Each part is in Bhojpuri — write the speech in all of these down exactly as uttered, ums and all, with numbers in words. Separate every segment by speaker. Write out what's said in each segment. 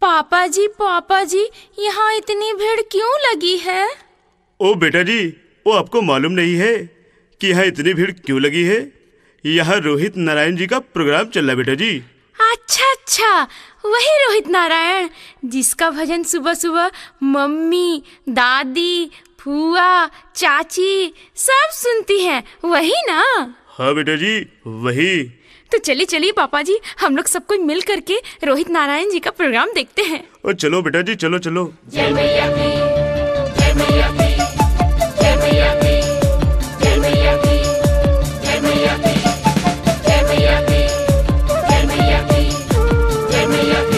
Speaker 1: पापा जी पापा जी, यहाँ इतनी भीड़ क्यों लगी है?
Speaker 2: ओ बेटा जी, वो आपको मालूम नहीं है कि यहाँ इतनी भीड़ क्यों लगी है? यहाँ रोहित नारायण जी का प्रोग्राम चल रहा है बेटा जी।
Speaker 1: अच्छा अच्छा, वही रोहित नारायण जिसका भजन सुबह सुबह मम्मी, दादी, फुआ, चाची सब सुनती हैं, वही ना?
Speaker 2: हाँ बेटा जी, वही।
Speaker 1: तो चलिए चलिए पापा जी, हम लोग सब कोई मिल करके रोहित नारायण जी का प्रोग्राम देखते हैं।
Speaker 2: ओ चलो बेटा जी, चलो चलो।
Speaker 3: जय मैया की, जय मैया की, जय मैया की, जय मैया की, जय मैया की, जय मैया की, जय मैया की, जय मैया की।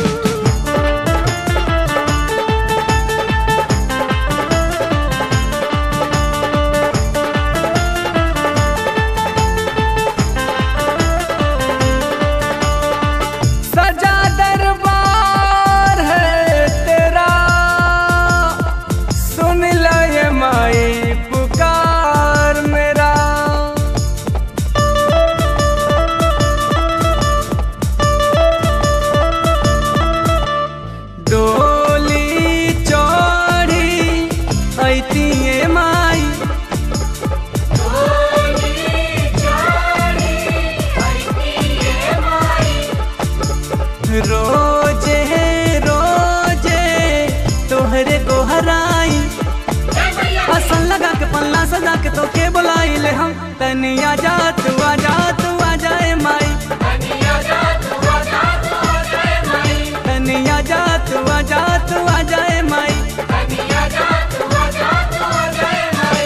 Speaker 4: रोजे रोजे तोहरे को हराई, आसन लगा के पल्ला सजा के तो के बुलाई ले हम। तनिया जा तू आ जा तू आ जाए माई, तनिया जा तू आ जा तू आ जाए माई, तनिया जा तू आ जा तू आ जाए माई, तनिया जा तू आ जा तू आ जाए माई।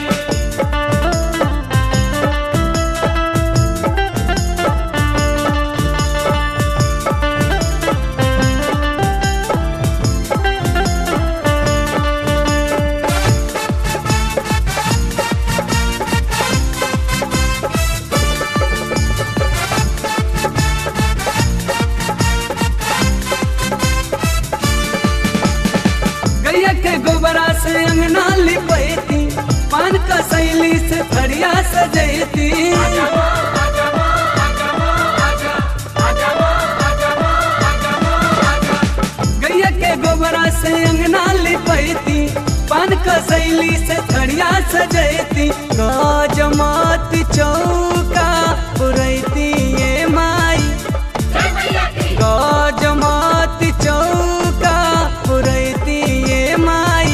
Speaker 4: गोबरा से अंगना लिपैती, पान का सैली से फरिया सजैती, गैया के गोबरा से अंगना लिपैती, पान का सैली से फरिया सजैती। गजमत चौका पुरैती ये माई, गजमत चौका पुरैती ये माई।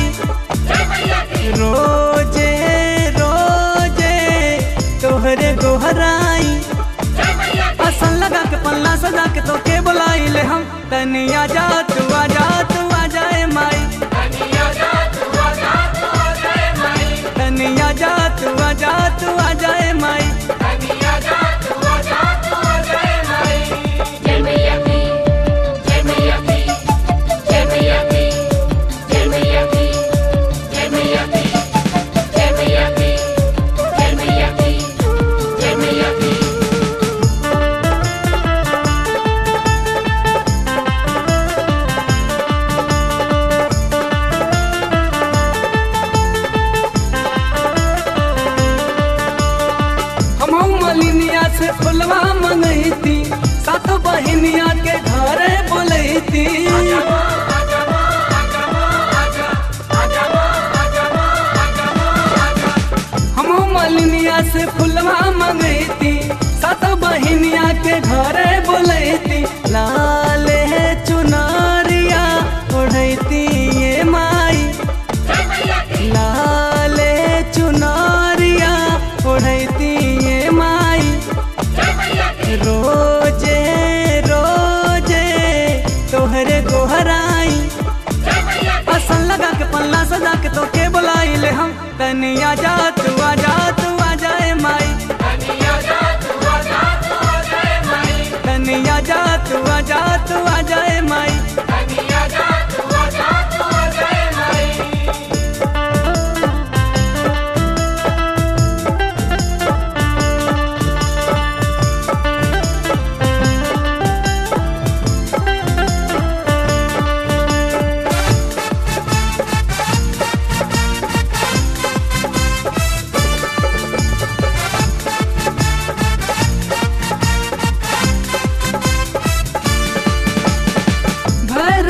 Speaker 4: रोजे रोजे तोहरे गोहराई, आसन लगा के पल्ला सजा के तो के बुलाई ले हम। तनिया जा तू आ जा तू आ जाए माई, तनिया जा तू आ जा तू आ जाए माई, तनिया जा तू आ जा तू आ जाए माई, तनिया जा तू आ जा तू आ जाए माई।
Speaker 3: जय मैया की, जय मैया की, जय मैया की, जय मैया की, जय मैया की, जय मैया की, जय मैया की, जय मैया की।
Speaker 4: हम मलिनिया से फुलवा मंगैती, सातों बहिनिया के घर बोलैती, हम मलिनिया से फुलवा मंगैती, सातों बहिनिया के घर बोलैती। लाल चुनरिया ओढ़ैती ये माई, लाल चुनरिया ओढ़ैती ये माई। रोजे रोजे तोहरे को हराई, आसन लगा के पल्ला सजा के तो के बुलाई ले हम। तनिया जा तू आ जा तू आ जाए माई, तनिया जा तू आ जा तू आ जाए माई, तनिया जा तू आ जा तू आ जाए माई, तनिया जा तू आ जा तू आ जाए माई।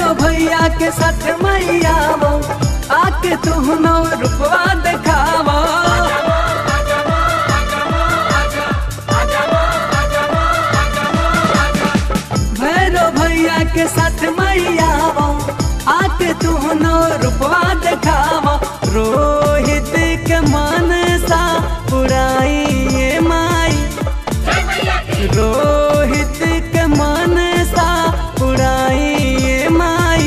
Speaker 4: भैया के साथ मैया वो आके तू नौ रूपवा दिखावा। भैरव भैया के साथ मैया वो आके तू नौ रूपवा दिखावा। रोहित के मनसा पुराई ये माई, रोहित के मनसा पुराई ये माई।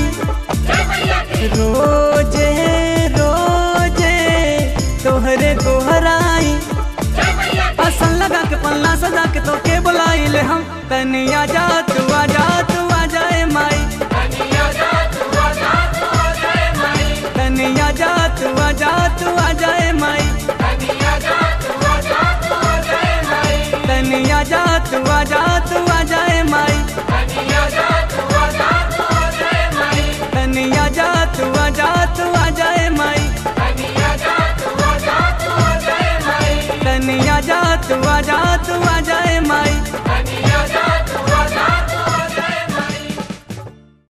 Speaker 4: रोजे रोजे तोहरे गोहराई, आसन लगा के पल्ला सजा के तो के बुलाई ले हम। तनिया जा तू आजा तू आजा ए माई, तनिया जा तू आजा तू आजा ए माई, तनिया जा तू आजा तू आजा ए माई, तनिया जा तू आजा तू आजा ए माई, तनिया जा तू आजा तू आजा ए माई, तनिया जा तू आजा तू आजा ए माई, तनिया जा तू आजा तू आजा ए माई, तनिया जा तू आजा तू आजा ए माई, तनिया जा तू आजा तू आजा ए माई।